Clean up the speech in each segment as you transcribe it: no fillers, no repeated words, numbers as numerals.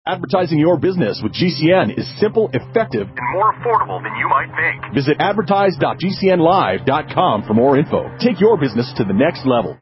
Advertising your business with GCN is simple, effective, and more affordable than you might think. Visit advertise.gcnlive.com for more info. Take your business to the next level.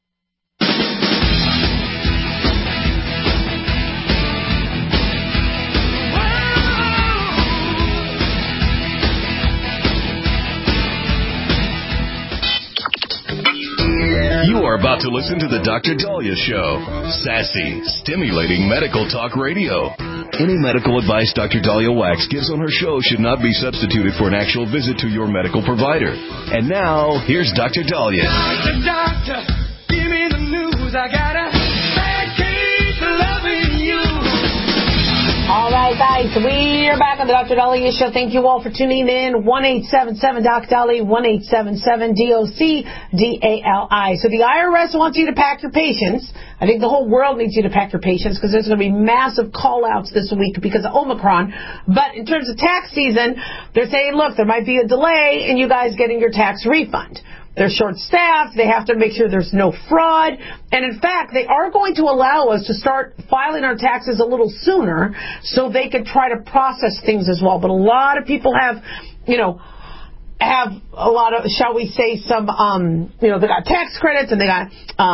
You are about to listen to the Dr. Daliah Show. Sassy, stimulating medical talk radio. Any medical advice Dr. Daliah Wax gives on her show should not be substituted for an actual visit to your medical provider. And now, here's Dr. Daliah. Doctor, give me the news. I got a bad case of loving you. All right, guys, we are back on the Dr. Daliah Show. Thank you all for tuning in. 1-877-DOC-DALI, 1-877-DOC-DALI. So the IRS wants you to pack your patience. I think the whole world needs you to pack your patience because there's going to be massive call-outs this week because of Omicron. But in terms of tax season, they're saying, look, there might be a delay in you guys getting your tax refund. They're short-staffed. They have to make sure there's no fraud. And, in fact, they are going to allow us to start filing our taxes a little sooner so they can try to process things as well. But a lot of people have a lot of, shall we say, some, they got tax credits and they got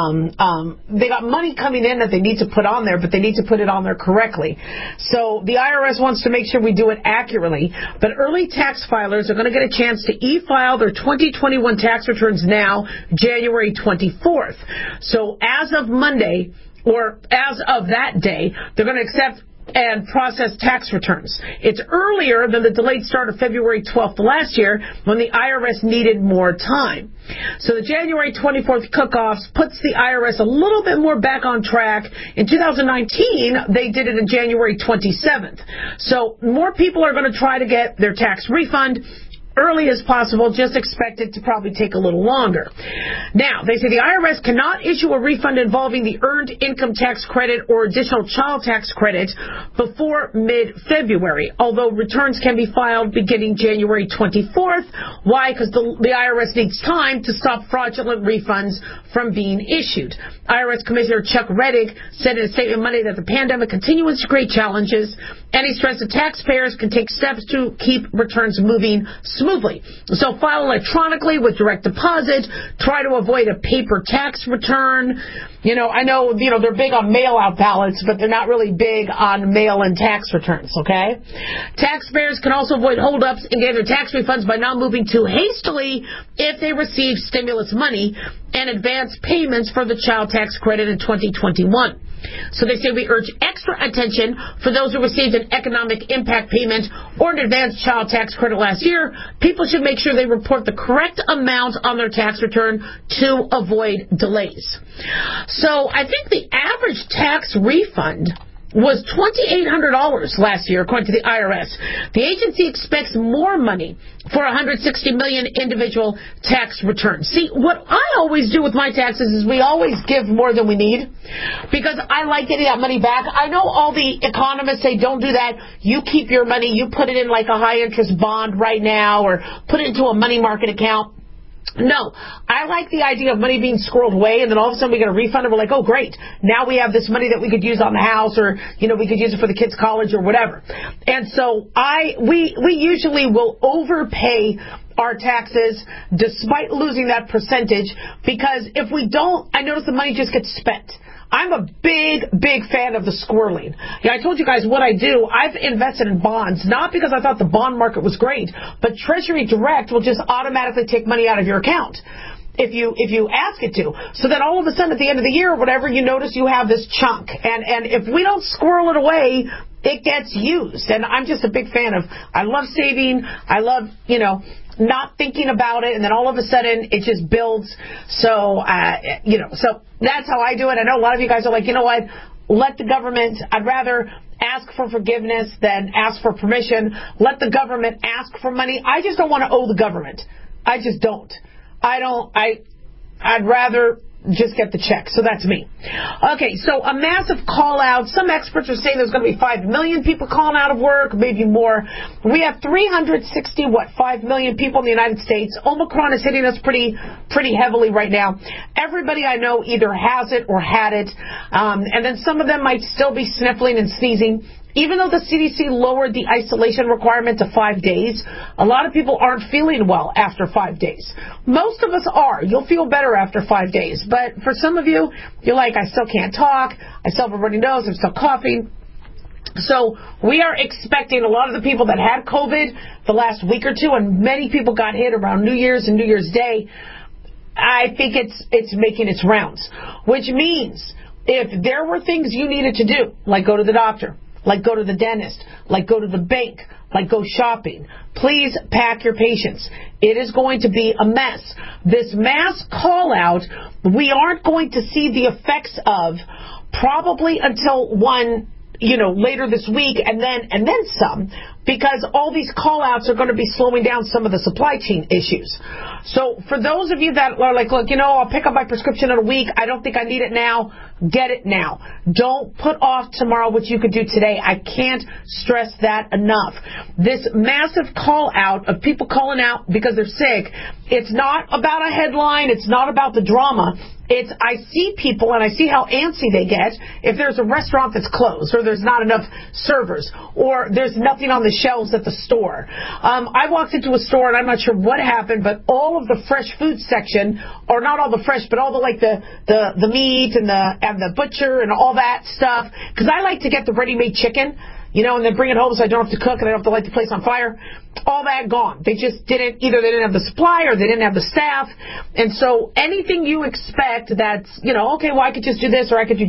money coming in that they need to put on there, but they need to put it on there correctly. So the IRS wants to make sure we do it accurately. But early tax filers are going to get a chance to e-file their 2021 tax returns now, January 24th. So as of Monday, or as of that day, they're going to accept and process tax returns. It's earlier than the delayed start of February 12th last year when the IRS needed more time. So the January 24th cook-offs puts the IRS a little bit more back on track. In 2019, they did it on January 27th. So more people are going to try to get their tax refund early as possible, just expect it to probably take a little longer. Now, they say the IRS cannot issue a refund involving the Earned Income Tax Credit or additional child tax credit before mid-February, although returns can be filed beginning January 24th. Why? Because the IRS needs time to stop fraudulent refunds from being issued. IRS Commissioner Chuck Rettig said in a statement Monday that the pandemic continues to create challenges, and he stressed that taxpayers can take steps to keep returns moving smoothly. So file electronically with direct deposit. Try to avoid a paper tax return. I know they're big on mail-out ballots, but they're not really big on mail-in tax returns, okay? Taxpayers can also avoid holdups and get their tax refunds by not moving too hastily if they receive stimulus money and advance payments for the child tax credit in 2021. So they say we urge extra attention for those who received an economic impact payment or an advanced child tax credit last year. People should make sure they report the correct amount on their tax return to avoid delays. So I think the average tax refund was $2,800 last year, according to the IRS. The agency expects more money for 160 million individual tax returns. See, what I always do with my taxes is we always give more than we need because I like getting that money back. I know all the economists say don't do that. You keep your money. You put it in like a high-interest bond right now or put it into a money market account. No, I like the idea of money being squirreled away, and then all of a sudden we get a refund, and we're like, oh, great. Now we have this money that we could use on the house, or, we could use it for the kids' college or whatever. And so we usually will overpay our taxes despite losing that percentage, because if we don't, I notice the money just gets spent. I'm a big, big fan of the squirreling. I told you guys what I do. I've invested in bonds, not because I thought the bond market was great, but Treasury Direct will just automatically take money out of your account if you ask it to. So then all of a sudden at the end of the year or whatever, you notice you have this chunk. And if we don't squirrel it away, it gets used. And I'm just a big fan of, I love saving. I love, not thinking about it, and then all of a sudden it just builds. So, so that's how I do it. I know a lot of you guys are like, what? Let the government, I'd rather ask for forgiveness than ask for permission. Let the government ask for money. I just don't want to owe the government. I just don't. I'd rather just get the check. So that's me. Okay, so a massive call out. Some experts are saying there's going to be 5 million people calling out of work, maybe more. We have 5 million people in the United States. Omicron is hitting us pretty heavily right now. Everybody I know either has it or had it, and then some of them might still be sniffling and sneezing. Even though the CDC lowered the isolation requirement to 5 days, a lot of people aren't feeling well after 5 days. Most of us are. You'll feel better after 5 days. But for some of you, you're like, I still can't talk. I still have a runny nose. I'm still coughing. So we are expecting a lot of the people that had COVID the last week or two, and many people got hit around New Year's and New Year's Day, I think it's making its rounds. Which means if there were things you needed to do, like go to the doctor, like go to the dentist, like go to the bank, like go shopping, please pack your patience. It is going to be a mess. This mass call out, we aren't going to see the effects of probably until later this week and then some, because all these call outs are going to be slowing down some of the supply chain issues. So for those of you that are like, look, I'll pick up my prescription in a week. I don't think I need it now. Get it now. Don't put off tomorrow what you could do today. I can't stress that enough. This massive call out of people calling out because they're sick, it's not about a headline. It's not about the drama. I see people and I see how antsy they get if there's a restaurant that's closed, or there's not enough servers, or there's nothing on the shelves at the store. I walked into a store and I'm not sure what happened, but all of the fresh food section, or not all the fresh, but all the meat and the butcher and all that stuff, because I like to get the ready-made chicken, and then bring it home so I don't have to cook and I don't have to light the place on fire. All that gone. They just didn't have the supply or they didn't have the staff. And so anything you expect that's, okay, well, I could just do this or I could do,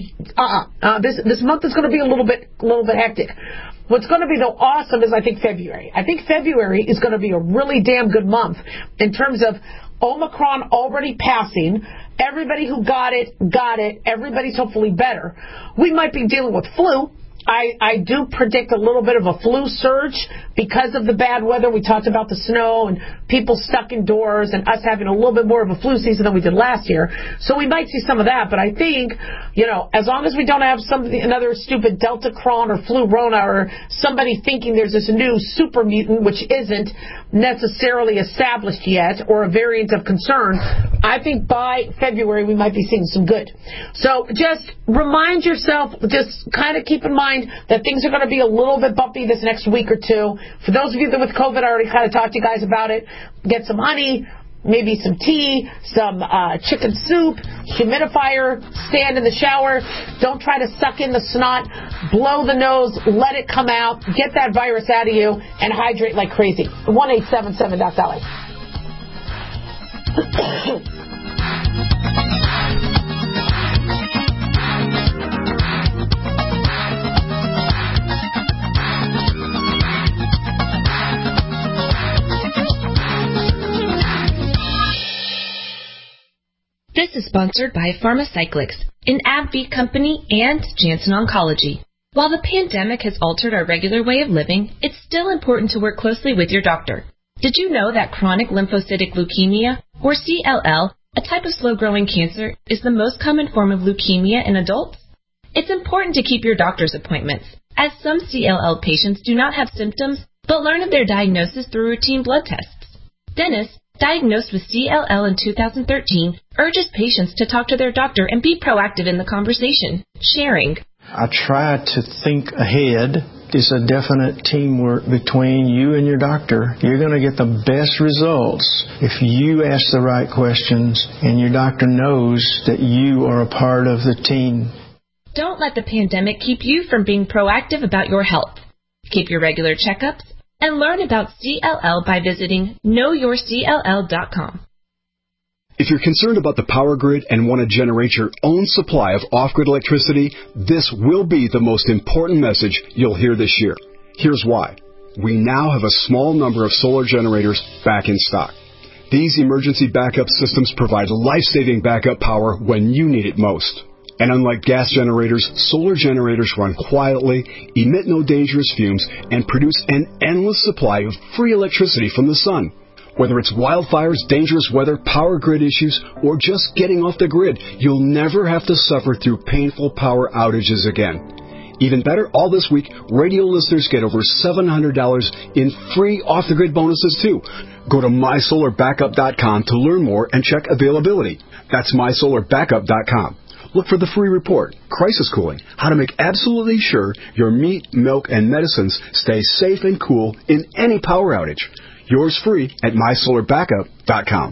this month is going to be a little bit hectic. What's going to be, though, awesome is I think February. I think February is going to be a really damn good month in terms of Omicron already passing. Everybody who got it. Everybody's hopefully better. We might be dealing with flu. I do predict a little bit of a flu surge because of the bad weather. We talked about the snow and people stuck indoors and us having a little bit more of a flu season than we did last year. So we might see some of that. But I think, as long as we don't have another stupid Delta Cron or Flu-Rona or somebody thinking there's this new super mutant, which isn't necessarily established yet, or a variant of concern, I think by February we might be seeing some good. So just remind yourself, just kind of keep in mind that things are going to be a little bit bumpy this next week or two. For those of you that with COVID, I already kind of talked to you guys about it. Get some honey, maybe some tea, some chicken soup, humidifier, stand in the shower. Don't try to suck in the snot. Blow the nose, let it come out, get that virus out of you, and hydrate like crazy. 1-877-DOC-DOLLY. This is sponsored by Pharmacyclics, an AbbVie company, and Janssen Oncology. While the pandemic has altered our regular way of living, it's still important to work closely with your doctor. Did you know that chronic lymphocytic leukemia, or CLL, a type of slow-growing cancer, is the most common form of leukemia in adults? It's important to keep your doctor's appointments, as some CLL patients do not have symptoms, but learn of their diagnosis through routine blood tests. Dennis, diagnosed with CLL in 2013, urges patients to talk to their doctor and be proactive in the conversation, sharing. I try to think ahead. It's a definite teamwork between you and your doctor. You're going to get the best results if you ask the right questions and your doctor knows that you are a part of the team. Don't let the pandemic keep you from being proactive about your health. Keep your regular checkups and learn about CLL by visiting knowyourcll.com. If you're concerned about the power grid and want to generate your own supply of off-grid electricity, this will be the most important message you'll hear this year. Here's why. We now have a small number of solar generators back in stock. These emergency backup systems provide life-saving backup power when you need it most. And unlike gas generators, solar generators run quietly, emit no dangerous fumes, and produce an endless supply of free electricity from the sun. Whether it's wildfires, dangerous weather, power grid issues, or just getting off the grid, you'll never have to suffer through painful power outages again. Even better, all this week, radio listeners get over $700 in free off-the-grid bonuses, too. Go to mysolarbackup.com to learn more and check availability. That's mysolarbackup.com. Look for the free report, Crisis Cooling, how to make absolutely sure your meat, milk, and medicines stay safe and cool in any power outage. Yours free at mysolarbackup.com.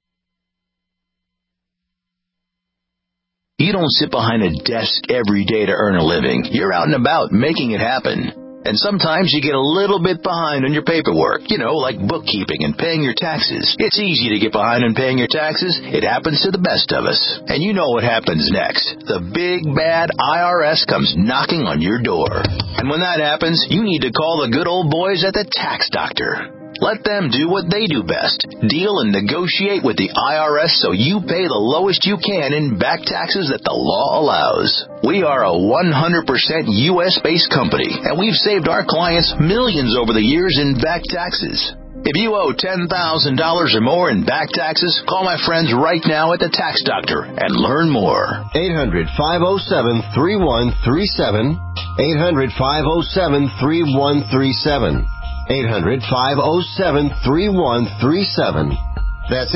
You don't sit behind a desk every day to earn a living. You're out and about making it happen. And sometimes you get a little bit behind on your paperwork, like bookkeeping and paying your taxes. It's easy to get behind on paying your taxes. It happens to the best of us. And you know what happens next. The big, bad IRS comes knocking on your door. And when that happens, you need to call the good old boys at the Tax Doctor. Let them do what they do best. Deal and negotiate with the IRS so you pay the lowest you can in back taxes that the law allows. We are a 100% U.S.-based company, and we've saved our clients millions over the years in back taxes. If you owe $10,000 or more in back taxes, call my friends right now at the Tax Doctor and learn more. 800-507-3137. 800-507-3137. 800-507-3137. That's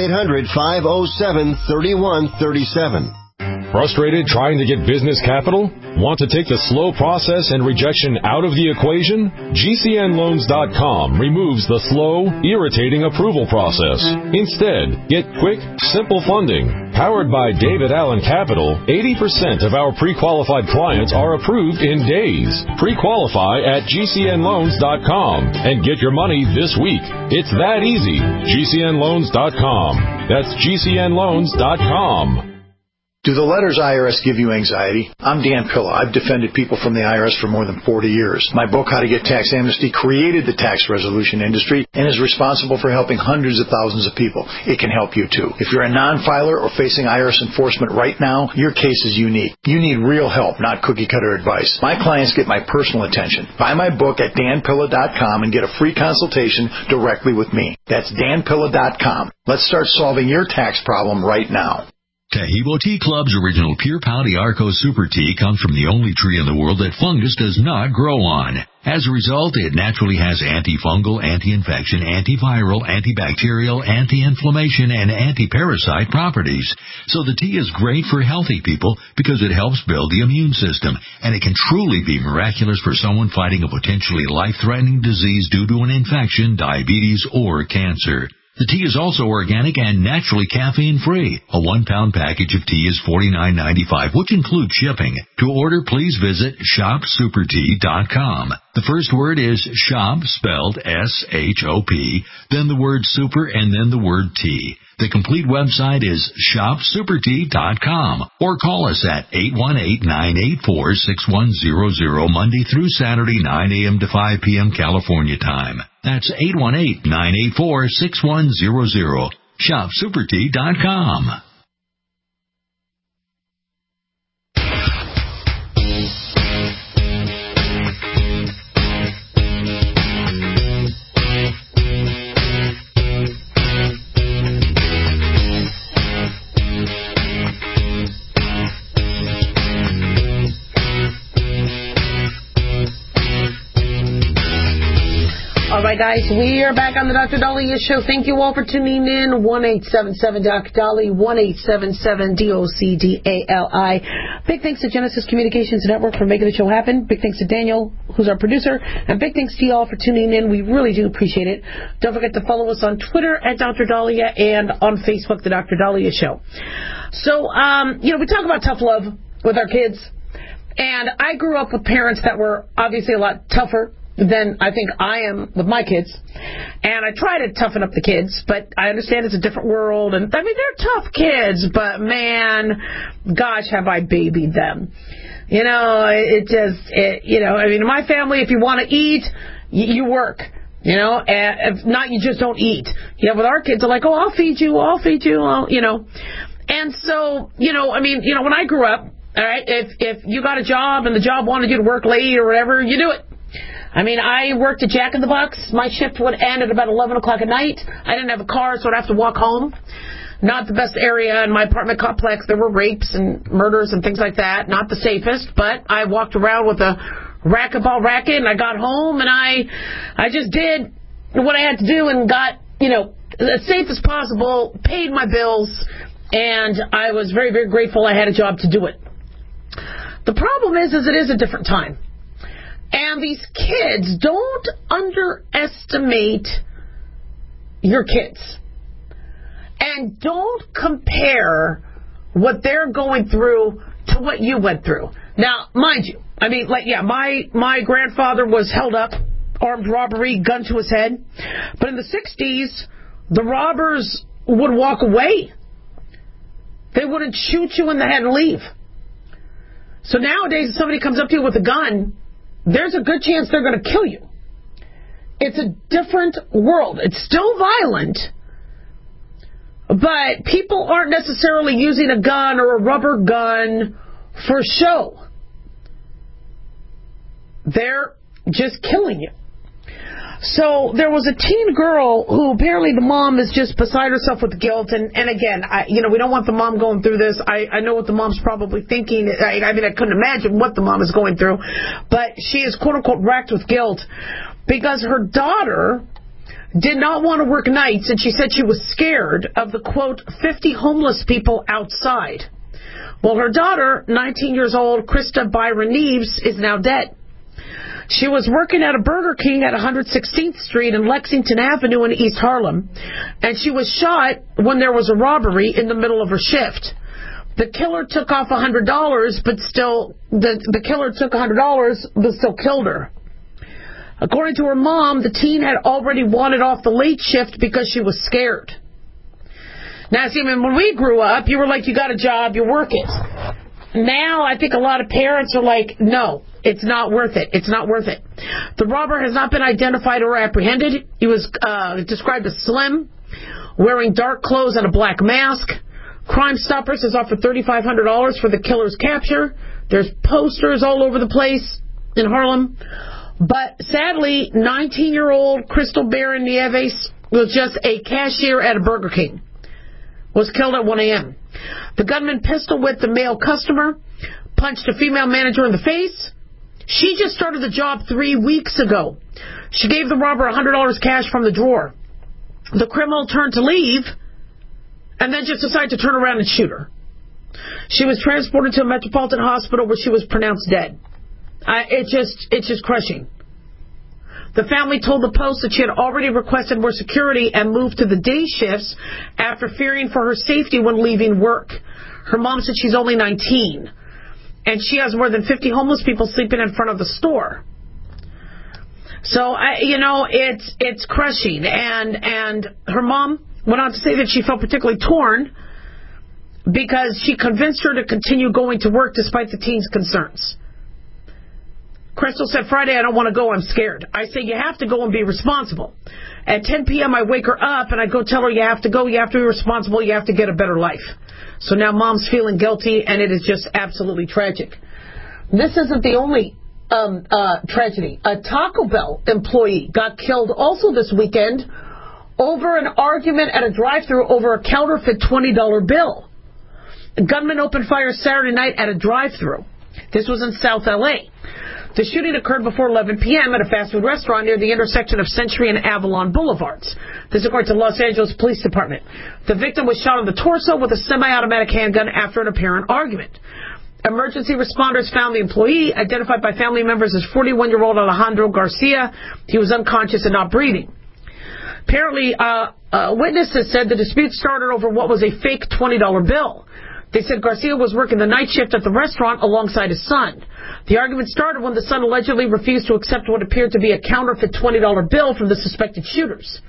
800-507-3137. Frustrated trying to get business capital? Want to take the slow process and rejection out of the equation? GCNLoans.com removes the slow, irritating approval process. Instead, get quick, simple funding. Powered by David Allen Capital, 80% of our pre-qualified clients are approved in days. Pre-qualify at GCNLoans.com and get your money this week. It's that easy. GCNLoans.com. That's GCNLoans.com. Do the letters IRS give you anxiety? I'm Dan Pilla. I've defended people from the IRS for more than 40 years. My book, How to Get Tax Amnesty, created the tax resolution industry and is responsible for helping hundreds of thousands of people. It can help you, too. If you're a non-filer or facing IRS enforcement right now, your case is unique. You need real help, not cookie-cutter advice. My clients get my personal attention. Buy my book at danpilla.com and get a free consultation directly with me. That's danpilla.com. Let's start solving your tax problem right now. Taheebo Tea Club's original Pure Pau d'Arco Super Tea comes from the only tree in the world that fungus does not grow on. As a result, it naturally has antifungal, anti-infection, antiviral, antibacterial, anti-inflammation, and anti-parasite properties. So the tea is great for healthy people because it helps build the immune system, and it can truly be miraculous for someone fighting a potentially life-threatening disease due to an infection, diabetes, or cancer. The tea is also organic and naturally caffeine-free. A 1-pound package of tea is $49.95, which includes shipping. To order, please visit shopsupertea.com. The first word is shop, spelled S-H-O-P, then the word super, and then the word tea. The complete website is shopsupertea.com, or call us at 818-984-6100 Monday through Saturday, 9 a.m. to 5 p.m. California time. That's 818-984-6100. shopsupertea.com. All right, guys, we are back on the Dr. Daliah Show. Thank you all for tuning in. 1-877-Dr. 1-877-DOCDALI. Big thanks to Genesis Communications Network for making the show happen. Big thanks to Daniel, who's our producer. And big thanks to you all for tuning in. We really do appreciate it. Don't forget to follow us on Twitter at Dr. Daliah and on Facebook, the Dr. Daliah Show. So, we talk about tough love with our kids. And I grew up with parents that were obviously a lot tougher than I think I am with my kids. And I try to toughen up the kids, but I understand it's a different world. And I mean, they're tough kids, but man, gosh, have I babied them. In my family, if you want to eat, you work. And if not, you just don't eat. With our kids, they're like, oh, I'll feed you. And so, when I grew up, all right, if you got a job and the job wanted you to work late or whatever, you do it. I mean, I worked at Jack in the Box. My shift would end at about 11 o'clock at night. I didn't have a car, so I'd have to walk home. Not the best area in my apartment complex. There were rapes and murders and things like that. Not the safest, but I walked around with a racquetball racket, and I got home, and I just did what I had to do and got, as safe as possible, paid my bills, and I was very, very grateful I had a job to do it. The problem is it is a different time. And these kids, don't underestimate your kids. And don't compare what they're going through to what you went through. Now, mind you, I mean, my grandfather was held up, armed robbery, gun to his head. But in the 60s, the robbers would walk away. They wouldn't shoot you in the head and leave. So nowadays, if somebody comes up to you with a gun, there's a good chance they're going to kill you. It's a different world. It's still violent, but people aren't necessarily using a gun or a rubber gun for show. They're just killing you. So there was a teen girl who apparently the mom is just beside herself with guilt. And again, we don't want the mom going through this. I know what the mom's probably thinking. I mean, I couldn't imagine what the mom is going through. But she is, quote unquote, racked with guilt because her daughter did not want to work nights. And she said she was scared of the, quote, 50 homeless people outside. Well, her daughter, 19 years old, Krista Byron Neves, is now dead. She was working at a Burger King at 116th Street and Lexington Avenue in East Harlem, and she was shot when there was a robbery in the middle of her shift. The killer took off $100, but still, the killer took $100, but still killed her. According to her mom, the teen had already wanted off the late shift because she was scared. Now, see, when we grew up, you were like, you got a job, you work it. Now, I think a lot of parents are like, no, it's not worth it. It's not worth it. The robber has not been identified or apprehended. He was described as slim, wearing dark clothes and a black mask. Crime Stoppers has offered $3,500 for the killer's capture. There's posters all over the place in Harlem. But sadly, 19-year-old Crystal Baron Nieves was just a cashier at a Burger King. Was killed at 1 a.m. The gunman pistol-whipped the male customer, punched a female manager in the face. She just started the job 3 weeks ago. She gave the robber $100 cash from the drawer. The criminal turned to leave and then just decided to turn around and shoot her. She was transported to a metropolitan hospital where she was pronounced dead. It's just crushing. The family told the Post that she had already requested more security and moved to the day shifts after fearing for her safety when leaving work. Her mom said she's only 19, and she has more than 50 homeless people sleeping in front of the store. So, it's crushing. And her mom went on to say that she felt particularly torn because she convinced her to continue going to work despite the teen's concerns. Crystal said, Friday, I don't want to go. I'm scared. I say, you have to go and be responsible. At 10 p.m., I wake her up, and I go tell her, you have to go, you have to be responsible, you have to get a better life. So now mom's feeling guilty, and it is just absolutely tragic. This isn't the only tragedy. A Taco Bell employee got killed also this weekend over an argument at a drive-thru over a counterfeit $20 bill. A gunman opened fire Saturday night at a drive-thru. This was in South L.A. The shooting occurred before 11 p.m. at a fast food restaurant near the intersection of Century and Avalon Boulevards. This according to the Los Angeles Police Department. The victim was shot in the torso with a semi-automatic handgun after an apparent argument. Emergency responders found the employee, identified by family members as 41-year-old Alejandro Garcia. He was unconscious and not breathing. Apparently, witnesses said the dispute started over what was a fake $20 bill. They said Garcia was working the night shift at the restaurant alongside his son. The argument started when the son allegedly refused to accept what appeared to be a counterfeit $20 bill from the suspected shooters.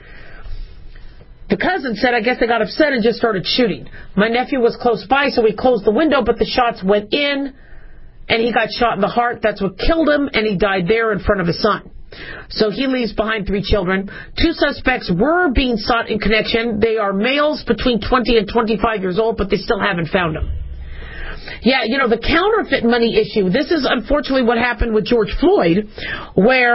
The cousin said, I guess they got upset and just started shooting. My nephew was close by, so he closed the window, but the shots went in, and he got shot in the heart. That's what killed him, and he died there in front of his son. So he leaves behind 3 children. 2 suspects were being sought in connection. They are males between 20 and 25 years old, but they still haven't found them. Yeah, the counterfeit money issue. This is unfortunately what happened with George Floyd, where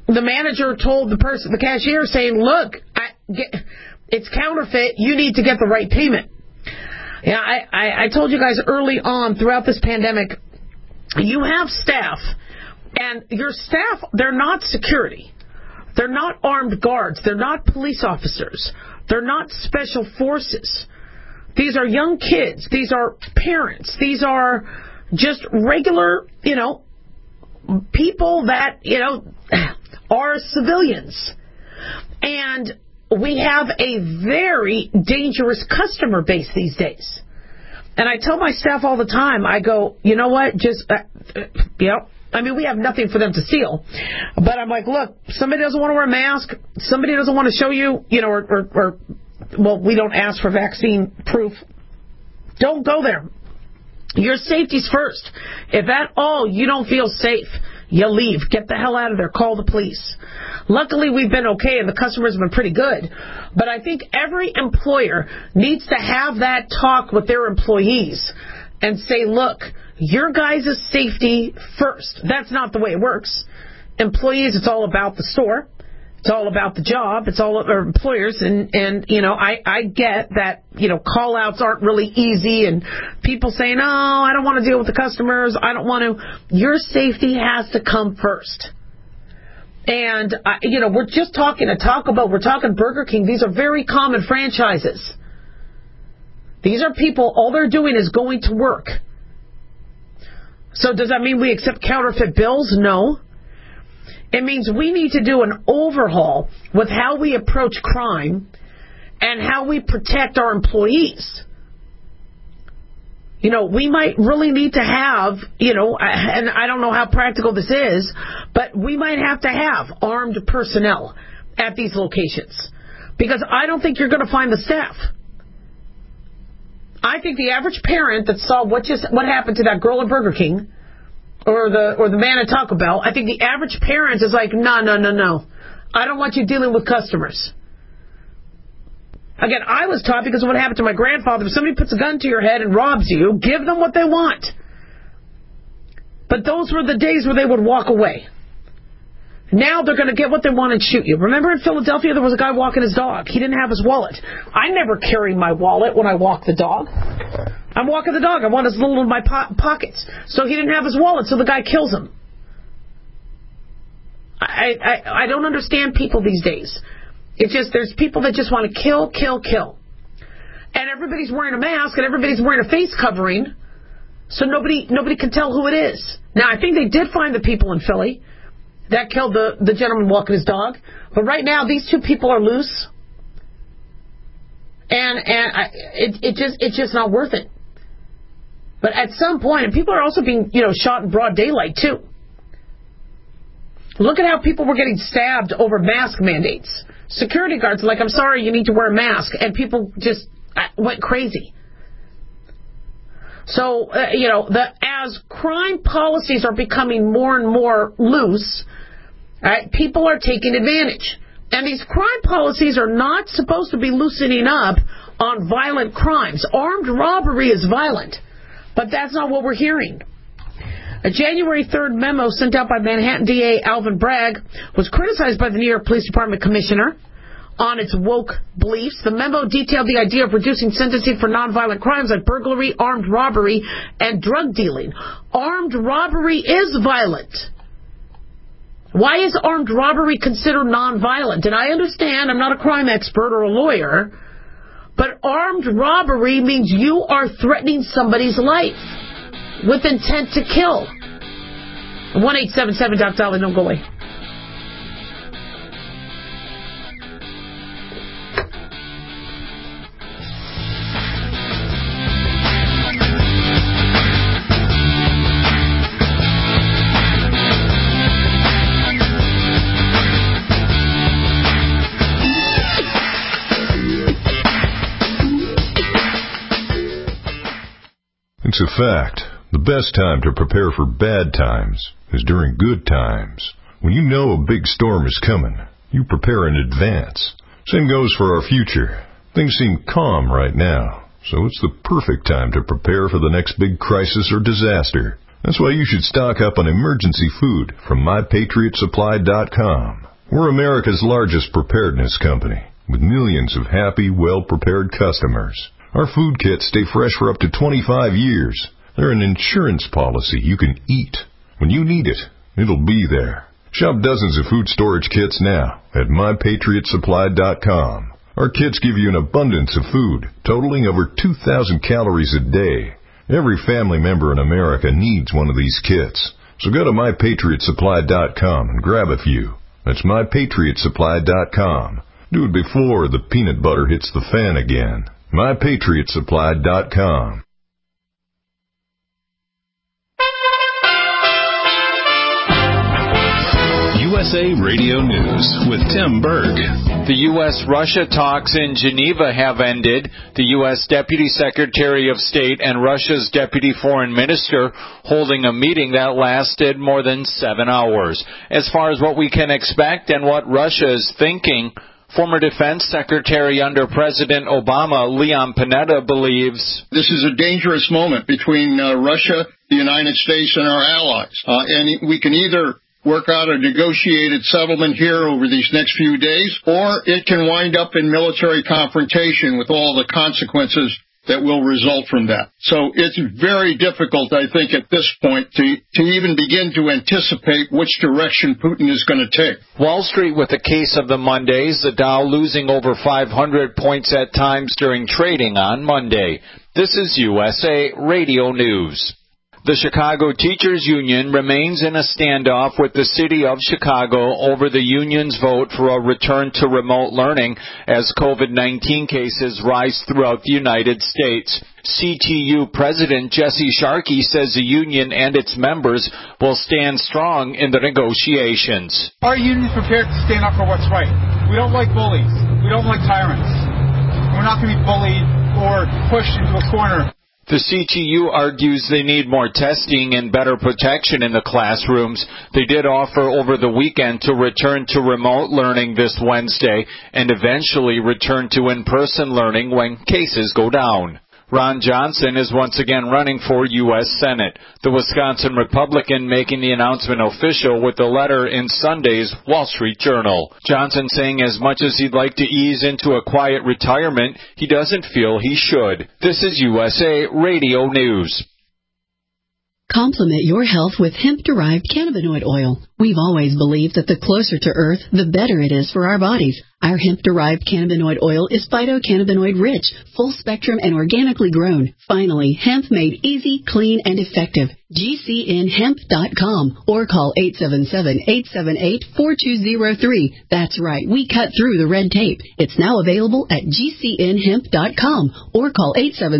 the manager told the cashier, saying, look, it's counterfeit. You need to get the right payment. Yeah, I told you guys early on throughout this pandemic, you have staff, and your staff, they're not security. They're not armed guards. They're not police officers. They're not special forces. These are young kids. These are parents. These are just regular, people that, are civilians. And we have a very dangerous customer base these days. And I tell my staff all the time, I go, you know what, we have nothing for them to steal. But I'm like, look, somebody doesn't want to wear a mask. Somebody doesn't want to show you, we don't ask for vaccine proof. Don't go there. Your safety's first. If at all you don't feel safe, you leave. Get the hell out of there. Call the police. Luckily, we've been okay, and the customers have been pretty good. But I think every employer needs to have that talk with their employees and say, look, your guys' safety first. That's not the way it works. Employees, it's all about the store. It's all about the job. It's all about employers. And I get that, call-outs aren't really easy, and people say, no, I don't want to deal with the customers. I don't want to. Your safety has to come first. And, we're just talking to Taco Bell. We're talking Burger King. These are very common franchises. These are people, all they're doing is going to work. So does that mean we accept counterfeit bills? No. It means we need to do an overhaul with how we approach crime and how we protect our employees. We might really need to have, and I don't know how practical this is, but we might have to have armed personnel at these locations. Because I don't think you're going to find the staff. I think the average parent that saw what happened to that girl at Burger King or the man at Taco Bell, I think the average parent is like, no. I don't want you dealing with customers. Again, I was taught because of what happened to my grandfather. If somebody puts a gun to your head and robs you, give them what they want. But those were the days where they would walk away. Now they're going to get what they want and shoot you. Remember in Philadelphia, there was a guy walking his dog. He didn't have his wallet. I never carry my wallet when I walk the dog. I'm walking the dog. I want his little in my pockets. So he didn't have his wallet, so the guy kills him. I don't understand people these days. It's just there's people that just want to kill. And everybody's wearing a mask and everybody's wearing a face covering, so nobody can tell who it is. Now, I think they did find the people in Philly that killed the gentleman walking his dog. But right now, these two people are loose. And it's just not worth it. But at some point, and people are also being, shot in broad daylight, too. Look at how people were getting stabbed over mask mandates. Security guards are like, I'm sorry, you need to wear a mask. And people just went crazy. So, as crime policies are becoming more and more loose, people are taking advantage. And these crime policies are not supposed to be loosening up on violent crimes. Armed robbery is violent, but that's not what we're hearing. A January 3rd memo sent out by Manhattan DA Alvin Bragg was criticized by the New York Police Department Commissioner on its woke beliefs. The memo detailed the idea of reducing sentencing for nonviolent crimes like burglary, armed robbery, and drug dealing. Armed robbery is violent. Why is armed robbery considered nonviolent? And I understand I'm not a crime expert or a lawyer, but armed robbery means you are threatening somebody's life with intent to kill. 1-877-DOC-DOLLY, don't go away. It's a fact. The best time to prepare for bad times is during good times. When you know a big storm is coming, you prepare in advance. Same goes for our future. Things seem calm right now, so it's the perfect time to prepare for the next big crisis or disaster. That's why you should stock up on emergency food from MyPatriotSupply.com. We're America's largest preparedness company, with millions of happy, well-prepared customers. Our food kits stay fresh for up to 25 years. They're an insurance policy you can eat. When you need it, it'll be there. Shop dozens of food storage kits now at MyPatriotSupply.com. Our kits give you an abundance of food, totaling over 2,000 calories a day. Every family member in America needs one of these kits. So go to MyPatriotSupply.com and grab a few. That's MyPatriotSupply.com. Do it before the peanut butter hits the fan again. MyPatriotSupply.com. USA Radio News with Tim Berg. The U.S.-Russia talks in Geneva have ended. The U.S. Deputy Secretary of State and Russia's Deputy Foreign Minister holding a meeting that lasted more than 7 hours. As far as what we can expect and what Russia is thinking, former Defense Secretary under President Obama, Leon Panetta, believes this is a dangerous moment between Russia, the United States, and our allies. And we can either work out a negotiated settlement here over these next few days, or it can wind up in military confrontation with all the consequences that will result from that. So it's very difficult, I think, at this point to even begin to anticipate which direction Putin is going to take. Wall Street with a case of the Mondays, the Dow losing over 500 points at times during trading on Monday. This is USA Radio News. The Chicago Teachers Union remains in a standoff with the city of Chicago over the union's vote for a return to remote learning as COVID-19 cases rise throughout the United States. CTU President Jesse Sharkey says the union and its members will stand strong in the negotiations. Our union is prepared to stand up for what's right. We don't like bullies. We don't like tyrants. We're not going to be bullied or pushed into a corner. The CTU argues they need more testing and better protection in the classrooms. They did offer over the weekend to return to remote learning this Wednesday and eventually return to in-person learning when cases go down. Ron Johnson is once again running for U.S. Senate. The Wisconsin Republican making the announcement official with a letter in Sunday's Wall Street Journal. Johnson saying as much as he'd like to ease into a quiet retirement, he doesn't feel he should. This is USA Radio News. Complement your health with hemp-derived cannabinoid oil. We've always believed that the closer to Earth, the better it is for our bodies. Our hemp-derived cannabinoid oil is phytocannabinoid-rich, full-spectrum, and organically grown. Finally, hemp made easy, clean, and effective. GCNhemp.com or call 877-878-4203. That's right, we cut through the red tape. It's now available at GCNhemp.com or call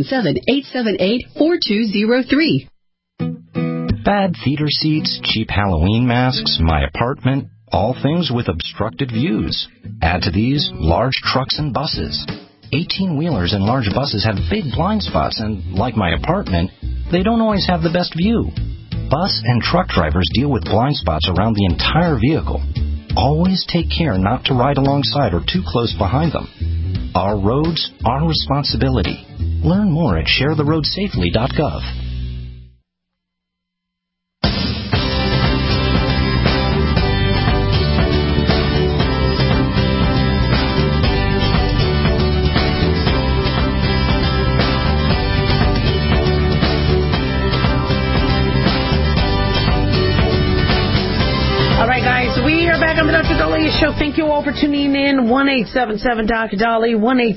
877-878-4203. Bad theater seats, cheap Halloween masks, my apartment, all things with obstructed views. Add to these large trucks and buses. 18-wheelers and large buses have big blind spots, and like my apartment, they don't always have the best view. Bus and truck drivers deal with blind spots around the entire vehicle. Always take care not to ride alongside or too close behind them. Our roads, our responsibility. Learn more at sharetheroadsafely.gov. Dr. Daliah Show. Thank you all for tuning in. 1-877-Dr. Dolly,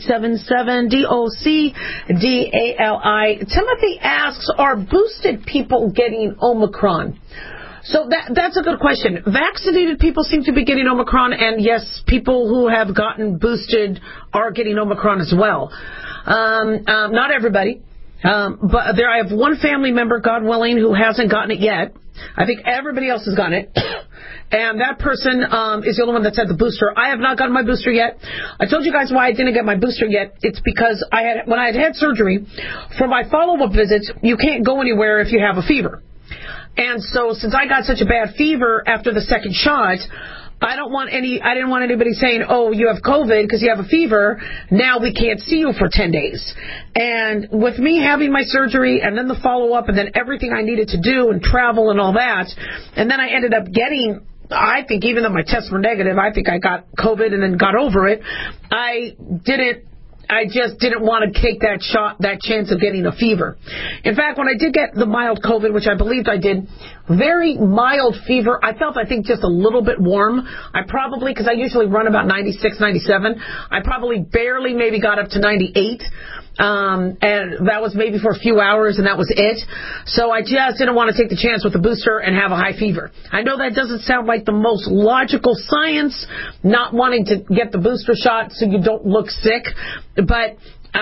1-877-DOC-DALI. Timothy asks, are boosted people getting Omicron? So that's a good question. Vaccinated people seem to be getting Omicron, and yes, people who have gotten boosted are getting Omicron as well. Not everybody. But I have one family member, God willing, who hasn't gotten it yet. I think everybody else has gotten it. And that person is the only one that's had the booster. I have not gotten my booster yet. I told you guys why I didn't get my booster yet. It's because when I had surgery, for my follow-up visits, you can't go anywhere if you have a fever. And so since I got such a bad fever after the second shot, I didn't want anybody saying, oh, you have COVID because you have a fever. Now we can't see you for 10 days. And with me having my surgery and then the follow-up and then everything I needed to do and travel and all that, and then I ended up getting, I think even though my tests were negative, I think I got COVID and then got over it. I just didn't want to take that chance of getting a fever. In fact, when I did get the mild COVID, which I believed I did, very mild fever, I think just a little bit warm. Because I usually run about 96, 97, I probably barely maybe got up to 98. And that was maybe for a few hours, and that was it. So I just didn't want to take the chance with the booster and have a high fever. I know that doesn't sound like the most logical science, not wanting to get the booster shot so you don't look sick, but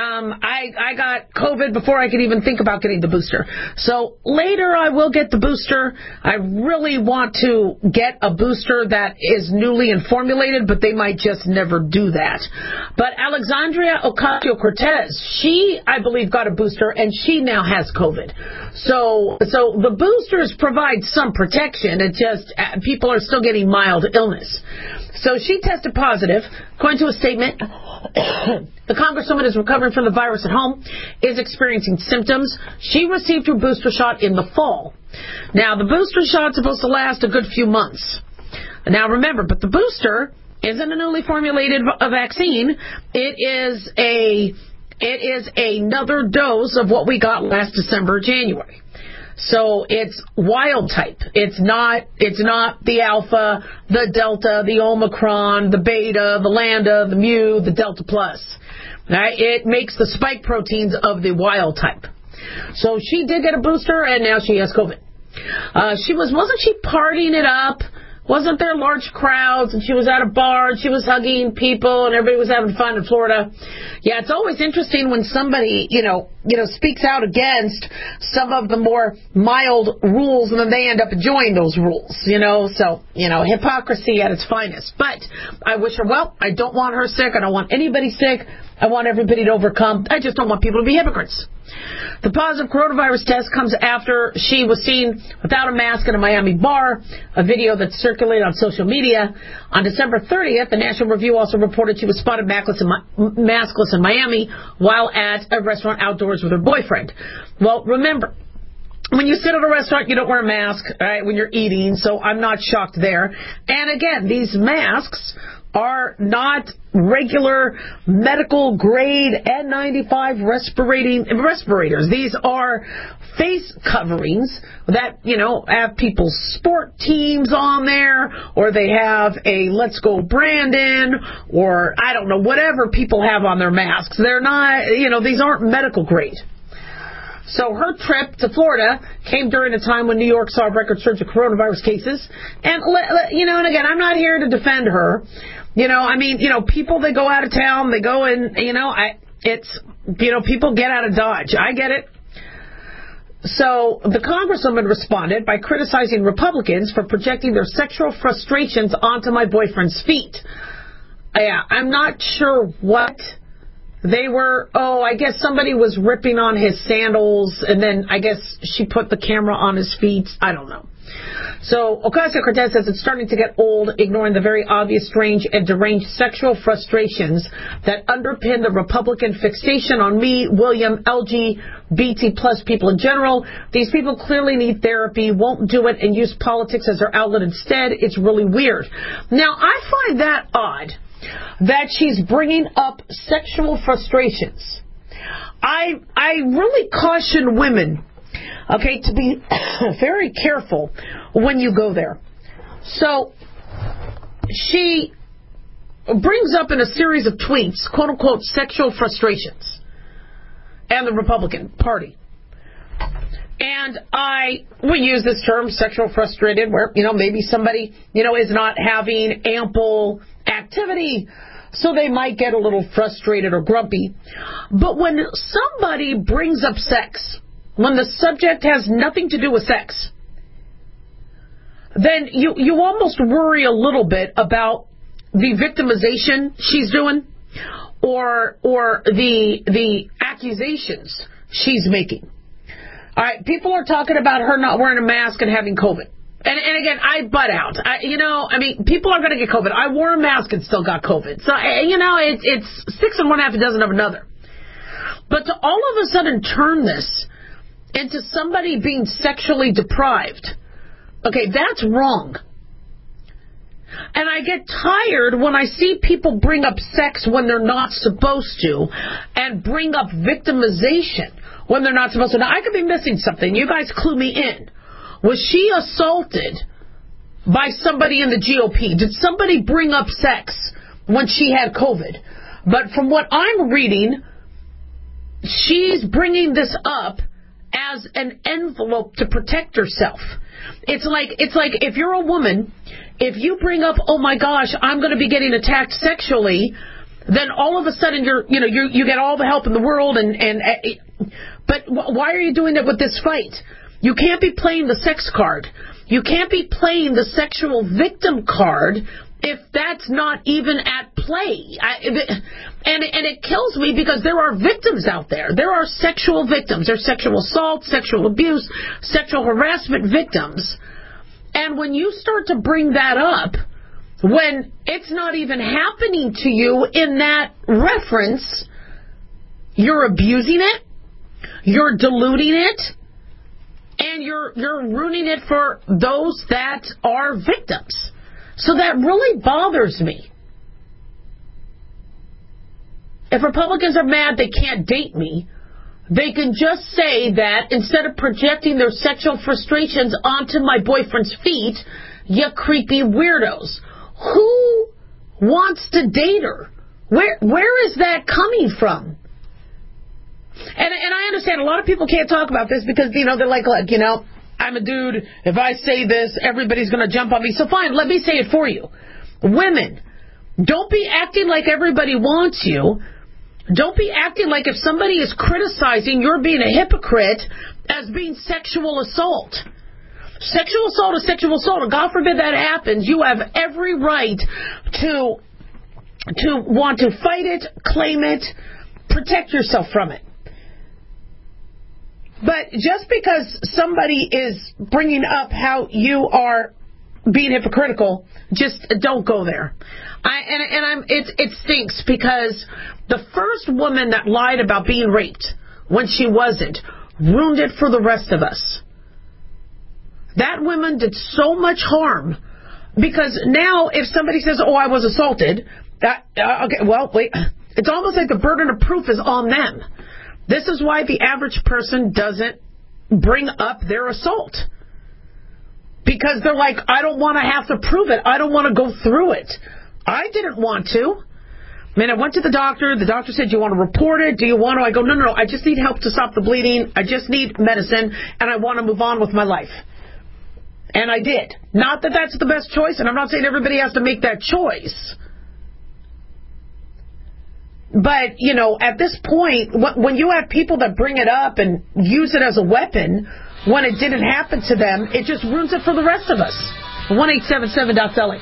I got COVID before I could even think about getting the booster. So later I will get the booster. I really want to get a booster that is newly formulated, but they might just never do that. But Alexandria Ocasio-Cortez, she, I believe, got a booster, and she now has COVID. So the boosters provide some protection. It just, people are still getting mild illness. So she tested positive. According to a statement, the Congresswoman is recovering from the virus at home, is experiencing symptoms. She received her booster shot in the fall. Now, the booster shot's supposed to last a good few months. Now, remember, but the booster isn't a newly formulated vaccine. It is another dose of what we got last December, January. So it's wild type. It's not the Alpha, the Delta, the Omicron, the Beta, the Lambda, the Mu, the Delta Plus. Right? It makes the spike proteins of the wild type. So she did get a booster, and now she has COVID. Wasn't she partying it up? Wasn't there large crowds, and she was at a bar, and she was hugging people, and everybody was having fun in Florida? Yeah, it's always interesting when somebody, speaks out against some of the more mild rules, and then they end up enjoying those rules, So, hypocrisy at its finest. But I wish her well. I don't want her sick. I don't want anybody sick. I want everybody to overcome. I just don't want people to be hypocrites. The positive coronavirus test comes after she was seen without a mask in a Miami bar, a video that circulated on social media. On December 30th, the National Review also reported she was spotted maskless in Miami while at a restaurant outdoors with her boyfriend. Well, remember, when you sit at a restaurant, you don't wear a mask, right, when you're eating, so I'm not shocked there. And again, these masks are not regular medical grade N95 respirators. These are face coverings that, have people's sport teams on there, or they have a Let's Go Brandon, or I don't know, whatever people have on their masks. They're not, these aren't medical grade. So her trip to Florida came during a time when New York saw a record surge of coronavirus cases. And, and again, I'm not here to defend her. People that go out of town, they go in, people get out of Dodge. I get it. So the Congresswoman responded by criticizing Republicans for projecting their sexual frustrations onto my boyfriend's feet. Yeah, I'm not sure what they were. Oh, I guess somebody was ripping on his sandals, and then I guess she put the camera on his feet. I don't know. So Ocasio-Cortez says it's starting to get old, ignoring the very obvious, strange, and deranged sexual frustrations that underpin the Republican fixation on me, William, LGBT plus people in general. These people clearly need therapy, won't do it, and use politics as their outlet instead. It's really weird. Now, I find that odd that she's bringing up sexual frustrations. I really caution women, to be very careful when you go there. So she brings up in a series of tweets, quote unquote, sexual frustrations and the Republican Party. And we use this term, sexual frustrated, where, maybe somebody, is not having ample activity, so they might get a little frustrated or grumpy. But when somebody brings up sex, when the subject has nothing to do with sex, then you almost worry a little bit about the victimization she's doing or the accusations she's making. All right, people are talking about her not wearing a mask and having COVID. And again, I butt out. People are going to get COVID. I wore a mask and still got COVID. So, it's 6 in one, half a dozen of another. But to all of a sudden turn this into somebody being sexually deprived, okay, that's wrong. And I get tired when I see people bring up sex when they're not supposed to and bring up victimization when they're not supposed to. Now, I could be missing something. You guys clue me in. Was she assaulted by somebody in the GOP? Did somebody bring up sex when she had COVID? But from what I'm reading, she's bringing this up as an envelope to protect herself. It's like if you're a woman, if you bring up, oh my gosh, I'm going to be getting attacked sexually, then all of a sudden you get all the help in the world. But why are you doing it with this fight? You can't be playing the sex card. You can't be playing the sexual victim card if that's not even at play. And it kills me because there are victims out there. There are sexual victims. There's sexual assault, sexual abuse, sexual harassment victims. And when you start to bring that up, when it's not even happening to you in that reference, you're abusing it, you're diluting it, and you're ruining it for those that are victims. So that really bothers me. If Republicans are mad they can't date me, they can just say that instead of projecting their sexual frustrations onto my boyfriend's feet, you creepy weirdos. Who wants to date her? Where is that coming from? And I understand a lot of people can't talk about this because, they're like, look, I'm a dude. If I say this, everybody's going to jump on me. So fine, let me say it for you. Women, don't be acting like everybody wants you. Don't be acting like if somebody is criticizing, you're being a hypocrite as being sexual assault. Sexual assault is sexual assault, and God forbid that happens. You have every right to want to fight it, claim it, protect yourself from it. But just because somebody is bringing up how you are being hypocritical, just don't go there. It stinks because the first woman that lied about being raped when she wasn't ruined it for the rest of us. That woman did so much harm because now if somebody says, oh, I was assaulted, okay, well, wait, it's almost like the burden of proof is on them. This is why the average person doesn't bring up their assault. Because they're like, I don't want to have to prove it. I don't want to go through it. I didn't want to. I went to the doctor. The doctor said, do you want to report it? Do you want to? I go, no. I just need help to stop the bleeding. I just need medicine, and I want to move on with my life. And I did. Not that that's the best choice, and I'm not saying everybody has to make that choice. But, at this point, when you have people that bring it up and use it as a weapon when it didn't happen to them, it just ruins it for the rest of us. 1-877-DOT-SELLING.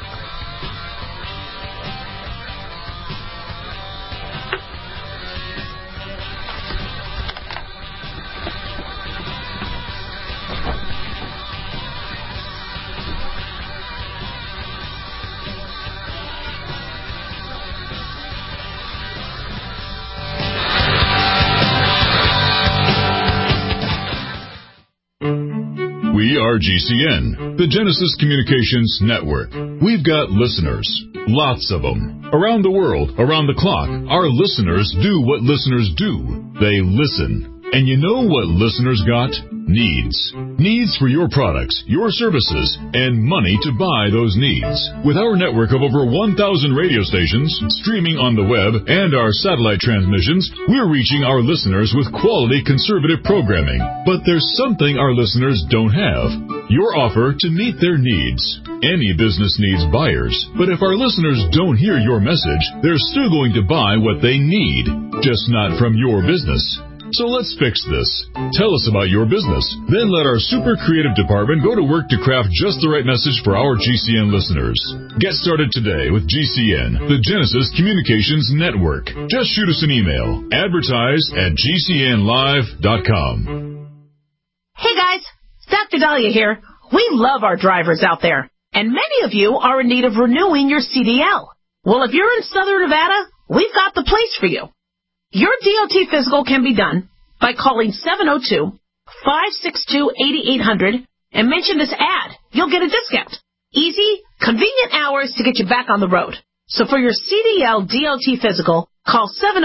We are GCN, the Genesis Communications Network. We've got listeners, lots of them. Around the world, around the clock, our listeners do what listeners do. They listen. And you know what listeners got? Needs. Needs for your products, your services, and money to buy those needs. With our network of over 1,000 radio stations, streaming on the web, and our satellite transmissions, we're reaching our listeners with quality conservative programming. But there's something our listeners don't have. Your offer to meet their needs. Any business needs buyers, but if our listeners don't hear your message, they're still going to buy what they need, just not from your business. So let's fix this. Tell us about your business. Then let our super creative department go to work to craft just the right message for our GCN listeners. Get started today with GCN, the Genesis Communications Network. Just shoot us an email. Advertise@gcnlive.com. Hey guys, Dr. Dahlia here. We love our drivers out there, and many of you are in need of renewing your CDL. Well, if you're in Southern Nevada, we've got the place for you. Your DOT physical can be done by calling 702-562-8800 and mention this ad. You'll get a discount. Easy, convenient hours to get you back on the road. So for your CDL DOT physical, call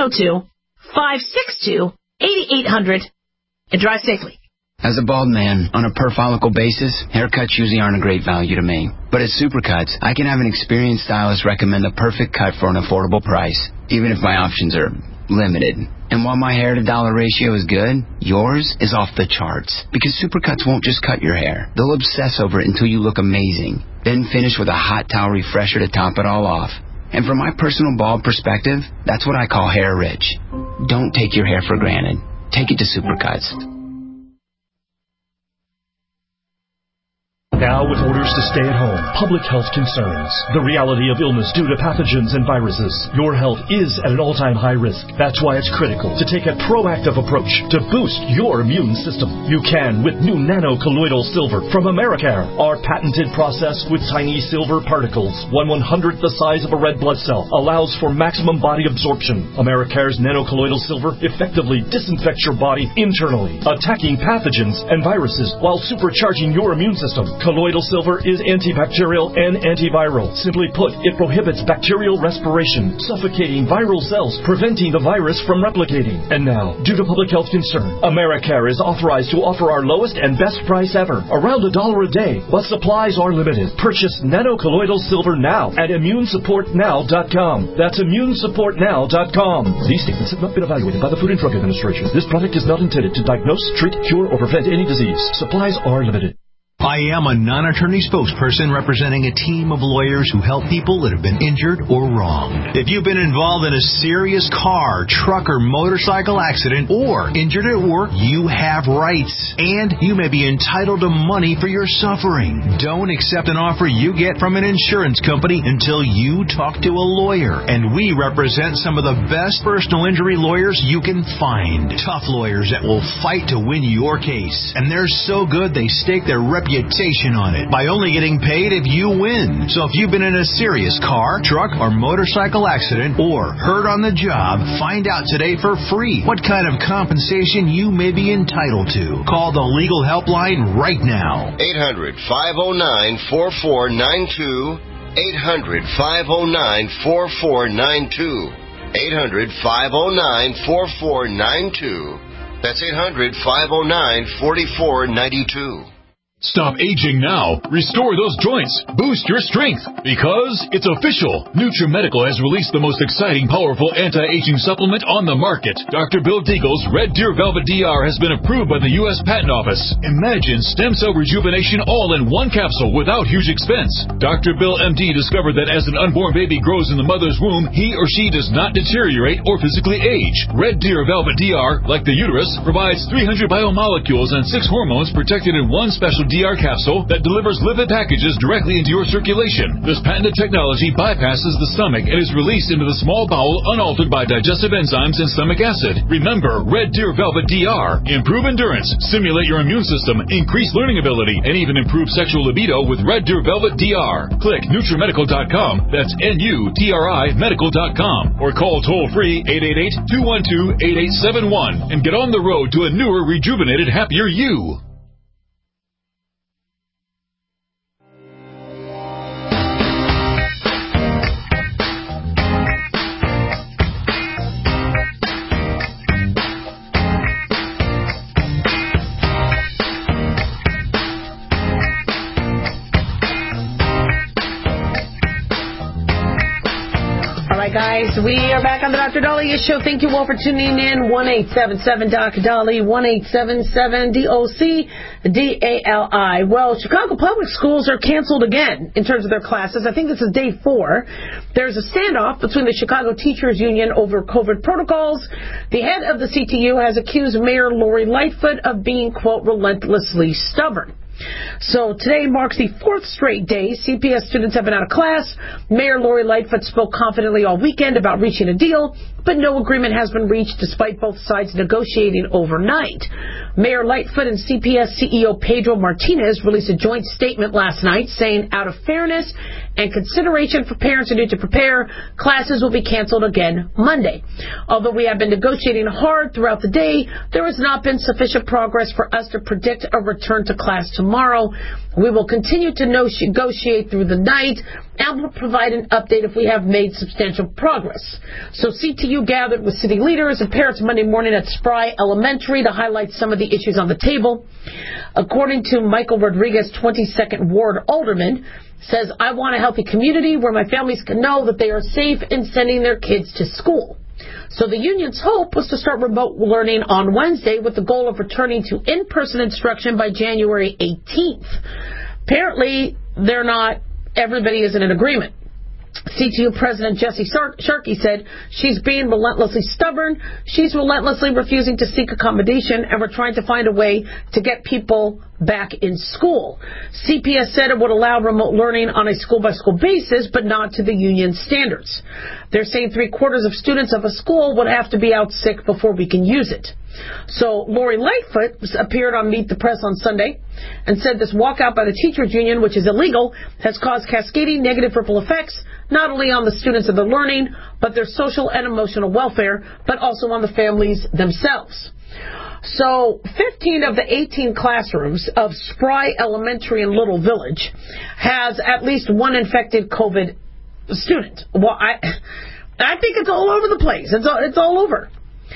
702-562-8800 and drive safely. As a bald man, on a per-follicle basis, haircuts usually aren't a great value to me. But at Supercuts, I can have an experienced stylist recommend the perfect cut for an affordable price, even if my options are limited. And while my hair-to-dollar ratio is good, yours is off the charts. Because Supercuts won't just cut your hair. They'll obsess over it until you look amazing. Then finish with a hot towel refresher to top it all off. And from my personal bald perspective, that's what I call hair rich. Don't take your hair for granted. Take it to Supercuts. Now with orders to stay at home, public health concerns, the reality of illness due to pathogens and viruses, your health is at an all-time high risk. That's why it's critical to take a proactive approach to boost your immune system. You can with new nano-colloidal silver from Americare. Our patented process with tiny silver particles, 1/100th the size of a red blood cell, allows for maximum body absorption. Americare's nano-colloidal silver effectively disinfects your body internally, attacking pathogens and viruses while supercharging your immune system. Colloidal silver is antibacterial and antiviral. Simply put, it prohibits bacterial respiration, suffocating viral cells, preventing the virus from replicating. And now, due to public health concern, Americare is authorized to offer our lowest and best price ever, around $1 a day, but supplies are limited. Purchase nano-colloidal silver now at ImmuneSupportNow.com. That's ImmuneSupportNow.com. These statements have not been evaluated by the Food and Drug Administration. This product is not intended to diagnose, treat, cure, or prevent any disease. Supplies are limited. I am a non-attorney spokesperson representing a team of lawyers who help people that have been injured or wronged. If you've been involved in a serious car, truck, or motorcycle accident or injured at work, you have rights, and you may be entitled to money for your suffering. Don't accept an offer you get from an insurance company until you talk to a lawyer, and we represent some of the best personal injury lawyers you can find. Tough lawyers that will fight to win your case, and they're so good they stake their reputation on it by only getting paid if you win. So if you've been in a serious car, truck, or motorcycle accident or hurt on the job, find out today for free what kind of compensation you may be entitled to. Call the legal helpline right now. 800-509-4492. 800-509-4492. 800-509-4492. That's 800-509-4492. Stop aging now. Restore those joints. Boost your strength. Because it's official. NutriMedical has released the most exciting, powerful anti-aging supplement on the market. Dr. Bill Deagle's Red Deer Velvet DR has been approved by the U.S. Patent Office. Imagine stem cell rejuvenation all in one capsule without huge expense. Dr. Bill MD discovered that as an unborn baby grows in the mother's womb, he or she does not deteriorate or physically age. Red Deer Velvet DR, like the uterus, provides 300 biomolecules and 6 hormones protected in one special DR capsule that delivers lipid packages directly into your circulation. This patented technology bypasses the stomach and is released into the small bowel unaltered by digestive enzymes and stomach acid. Remember, Red Deer Velvet DR. Improve endurance, stimulate your immune system, increase learning ability, and even improve sexual libido with Red Deer Velvet DR. Click NutriMedical.com. That's NUTRI Medical.com. Or call toll-free 888-212-8871 and get on the road to a newer, rejuvenated, happier you. Guys, we are back on the Dr. Daliah Show. Thank you all for tuning in. 1-877-Doc-Dali, 1-877-DOC-DALI. Well, Chicago Public Schools are canceled again in terms of their classes. I think this is day 4. There's a standoff between the Chicago Teachers Union over COVID protocols. The head of the CTU has accused Mayor Lori Lightfoot of being, quote, relentlessly stubborn. So today marks the 4th straight day CPS students have been out of class. Mayor Lori Lightfoot spoke confidently all weekend about reaching a deal, but no agreement has been reached despite both sides negotiating overnight. Mayor Lightfoot and CPS CEO Pedro Martinez released a joint statement last night saying, out of fairness and consideration for parents who need to prepare, classes will be canceled again Monday. Although we have been negotiating hard throughout the day, there has not been sufficient progress for us to predict a return to class tomorrow. We will continue to negotiate through the night and will provide an update if we have made substantial progress. So CTU gathered with city leaders and parents Monday morning at Spry Elementary to highlight some of the issues on the table. According to Michael Rodriguez, 22nd Ward Alderman, says, I want a healthy community where my families can know that they are safe in sending their kids to school. So the union's hope was to start remote learning on Wednesday with the goal of returning to in-person instruction by January 18th. Apparently, everybody isn't in agreement. CTU President Jessie Sharkey said she's being relentlessly stubborn. She's relentlessly refusing to seek accommodation, and we're trying to find a way to get people back in school. CPS said it would allow remote learning on a school-by-school basis, but not to the union standards. They're saying 3/4 of students of a school would have to be out sick before we can use it. So Lori Lightfoot appeared on Meet the Press on Sunday and said this walkout by the teachers union, which is illegal, has caused cascading negative ripple effects, not only on the students and their learning, but their social and emotional welfare, but also on the families themselves. So 15 of the 18 classrooms of Spry Elementary in Little Village has at least one infected COVID student. Well, I think it's all over the place. It's all over.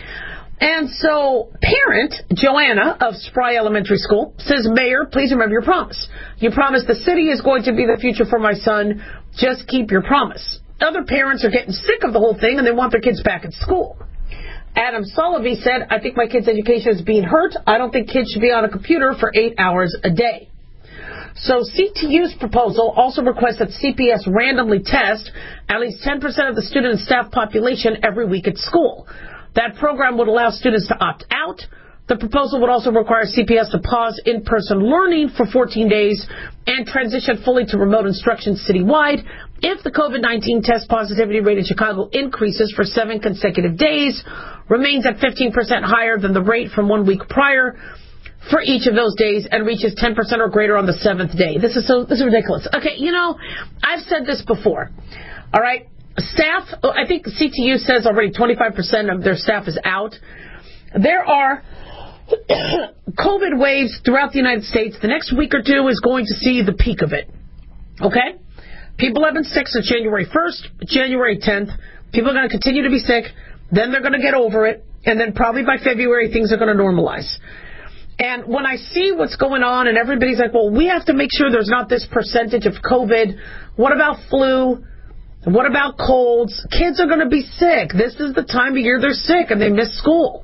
And so parent Joanna of Spry Elementary School says, Mayor, please remember your promise. You promised the city is going to be the future for my son. Just keep your promise. Other parents are getting sick of the whole thing and they want their kids back at school. Adam Solovey said, I think my kid's education is being hurt. I don't think kids should be on a computer for 8 hours a day. So CTU's proposal also requests that CPS randomly test at least 10% of the student and staff population every week at school. That program would allow students to opt out. The proposal would also require CPS to pause in-person learning for 14 days and transition fully to remote instruction citywide if the COVID-19 test positivity rate in Chicago increases for 7 consecutive days, remains at 15% higher than the rate from 1 week prior for each of those days, and reaches 10% or greater on the 7th day. This is ridiculous. Okay, I've said this before. All right? Staff, I think CTU says already 25% of their staff is out. There are COVID waves throughout the United States. The next week or two is going to see the peak of it. Okay? People have been sick since January 1st, January 10th. People are going to continue to be sick. Then they're going to get over it. And then probably by February, things are going to normalize. And when I see what's going on and everybody's like, well, we have to make sure there's not this percentage of COVID. What about flu? What about colds? Kids are going to be sick. This is the time of year they're sick and they miss school.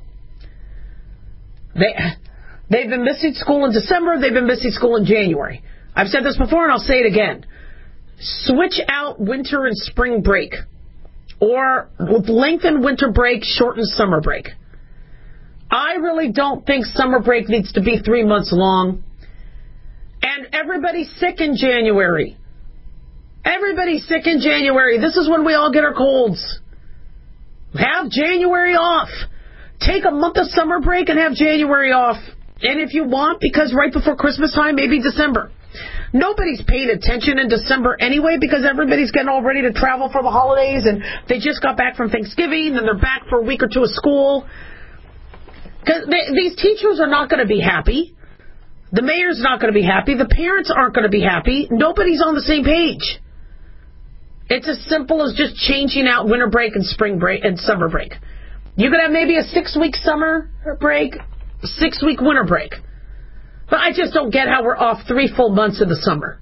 They've been missing school in December. They've been missing school in January. I've said this before and I'll say it again. Switch out winter and spring break. Or lengthen winter break, shorten summer break. I really don't think summer break needs to be 3 months long. And everybody's sick in January. Everybody's sick in January. This is when we all get our colds. Have January off. Take a month of summer break and have January off. And if you want, because right before Christmas time, maybe December. Nobody's paying attention in December anyway because everybody's getting all ready to travel for the holidays and they just got back from Thanksgiving and they're back for a week or two of school. Because these teachers are not going to be happy. The mayor's not going to be happy. The parents aren't going to be happy. Nobody's on the same page. It's as simple as just changing out winter break and spring break and summer break. You could have maybe a 6-week summer break, 6-week winter break. But I just don't get how we're off 3 full months in the summer.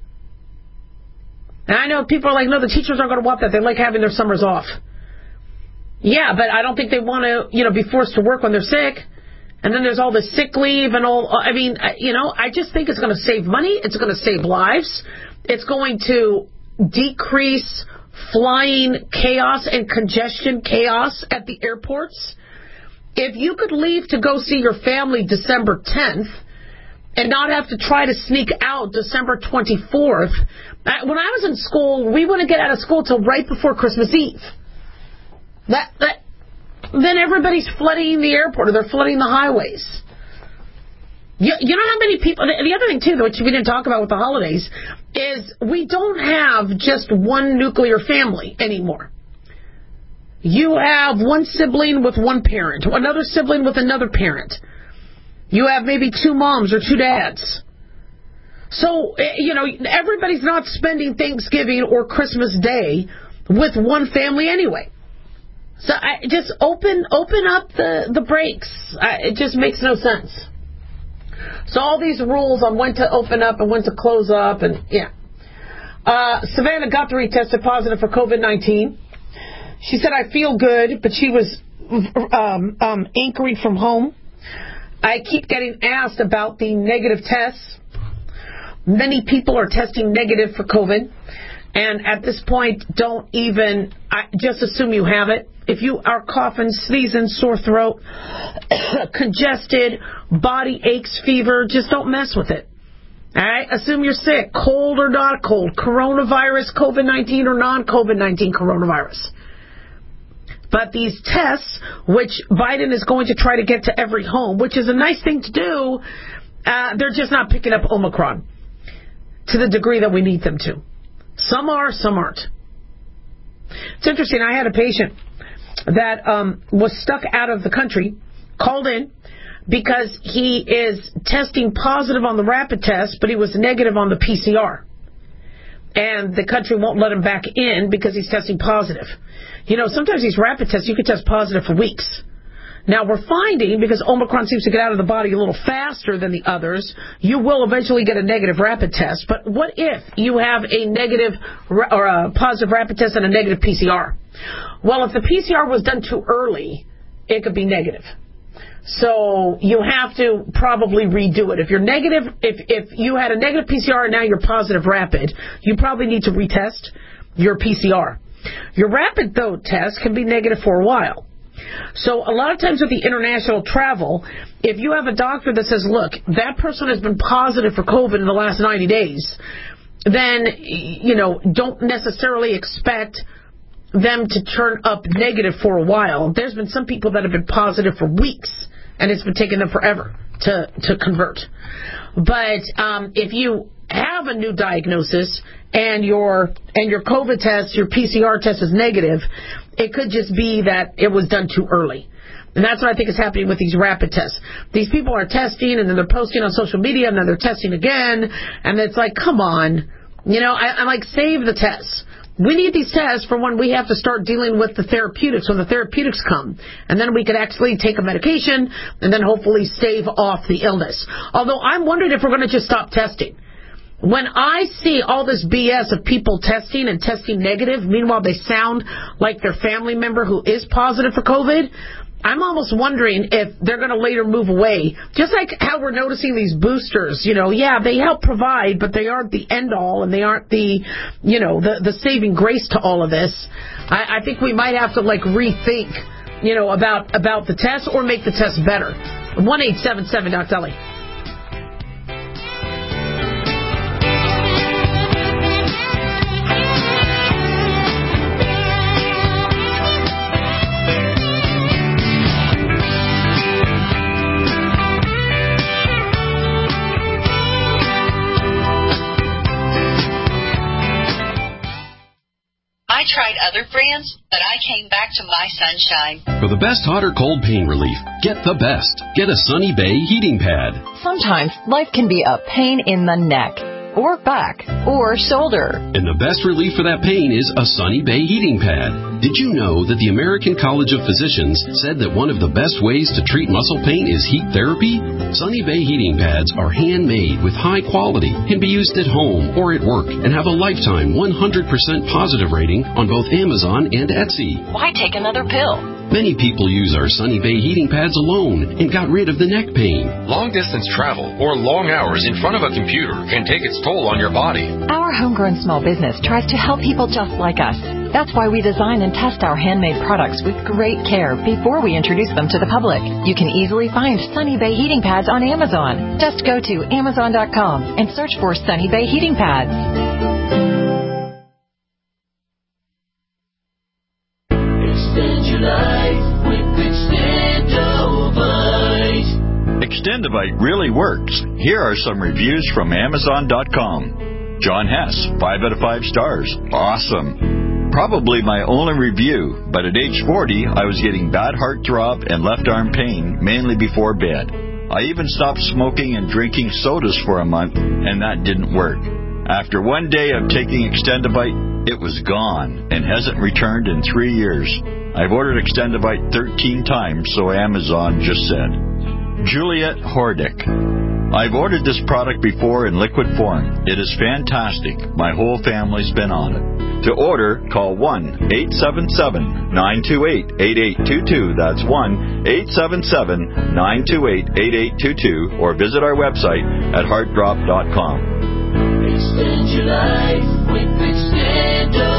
And I know people are like, no, the teachers aren't going to want that. They like having their summers off. Yeah, but I don't think they want to, be forced to work when they're sick. And then there's all this sick leave and all. I mean, I just think it's going to save money. It's going to save lives. It's going to decrease flying chaos and congestion chaos at the airports. If you could leave to go see your family December 10th, and not have to try to sneak out December 24th. When I was in school, we wouldn't get out of school till right before Christmas Eve. Then everybody's flooding the airport, or they're flooding the highways. You know how many people... The other thing, too, which we didn't talk about with the holidays, is we don't have just one nuclear family anymore. You have one sibling with one parent, another sibling with another parent. You have maybe two moms or two dads. So, everybody's not spending Thanksgiving or Christmas Day with one family anyway. So just open up the brakes. It just makes no sense. So all these rules on when to open up and when to close up, and yeah. Savannah Guthrie tested positive for COVID-19. She said, I feel good, but she was anchoring from home. I keep getting asked about the negative tests. Many people are testing negative for COVID. And at this point, just assume you have it. If you are coughing, sneezing, sore throat, congested, body aches, fever, just don't mess with it. All right? Assume you're sick, cold or not cold, coronavirus, COVID-19 or non-COVID-19 coronavirus. But these tests, which Biden is going to try to get to every home, which is a nice thing to do, they're just not picking up Omicron to the degree that we need them to. Some are, some aren't. It's interesting. I had a patient that was stuck out of the country, called in because he is testing positive on the rapid test, but he was negative on the PCR. And the country won't let him back in because he's testing positive. Sometimes these rapid tests, you can test positive for weeks. Now, we're finding, because Omicron seems to get out of the body a little faster than the others, you will eventually get a negative rapid test. But what if you have a negative or a positive rapid test and a negative PCR? Well, if the PCR was done too early, it could be negative. So you have to probably redo it. If you're negative, if you had a negative PCR and now you're positive rapid, you probably need to retest your PCR. Your rapid, though, test can be negative for a while. So a lot of times with the international travel, if you have a doctor that says, look, that person has been positive for COVID in the last 90 days, then, don't necessarily expect them to turn up negative for a while. There's been some people that have been positive for weeks, and it's been taking them forever to convert. But if you have a new diagnosis and your COVID test, your PCR test is negative, it could just be that it was done too early. And that's what I think is happening with these rapid tests. These people are testing, and then they're posting on social media, and then they're testing again, and it's like, come on. I'm like, save the tests. We need these tests for when we have to start dealing with the therapeutics, when the therapeutics come. And then we could actually take a medication and then hopefully stave off the illness. Although I'm wondering if we're going to just stop testing. When I see all this BS of people testing and testing negative, meanwhile they sound like their family member who is positive for COVID, I'm almost wondering if they're going to later move away. Just like how we're noticing these boosters, they help provide, but they aren't the end all, and they aren't the saving grace to all of this. I think we might have to rethink, about the test or make the test better. 1-877-DOC-DOLLY. I tried other brands, but I came back to My Sunshine. For the best hot or cold pain relief, get the best. Get a Sunny Bay heating pad. Sometimes life can be a pain in the neck, or back, or shoulder. And the best relief for that pain is a Sunny Bay heating pad. Did you know that the American College of Physicians said that one of the best ways to treat muscle pain is heat therapy? Sunny Bay heating pads are handmade with high quality, can be used at home or at work, and have a lifetime 100% positive rating on both Amazon and Etsy. Why take another pill? Many people use our Sunny Bay heating pads alone and got rid of the neck pain. Long-distance travel or long hours in front of a computer can take its toll on your body. Our homegrown small business tries to help people just like us. That's why we design and test our handmade products with great care before we introduce them to the public. You can easily find Sunny Bay heating pads on Amazon. Just go to Amazon.com and search for Sunny Bay heating pads. Extend your life with Extendovite. Extendovite really works. Here are some reviews from Amazon.com. John Hess, 5 out of 5 stars. Awesome. Probably my only review, but at age 40, I was getting bad heartthrob and left arm pain, mainly before bed. I even stopped smoking and drinking sodas for a month, and that didn't work. After one day of taking Extendovite, it was gone and hasn't returned in 3 years. I've ordered Extendovite 13 times, so Amazon just said. Juliet Hordick. I've ordered this product before in liquid form. It is fantastic. My whole family's been on it. To order, call 1-877-928-8822. That's 1-877-928-8822. Or visit our website at heartdrop.com. Extend your life with Extendovite.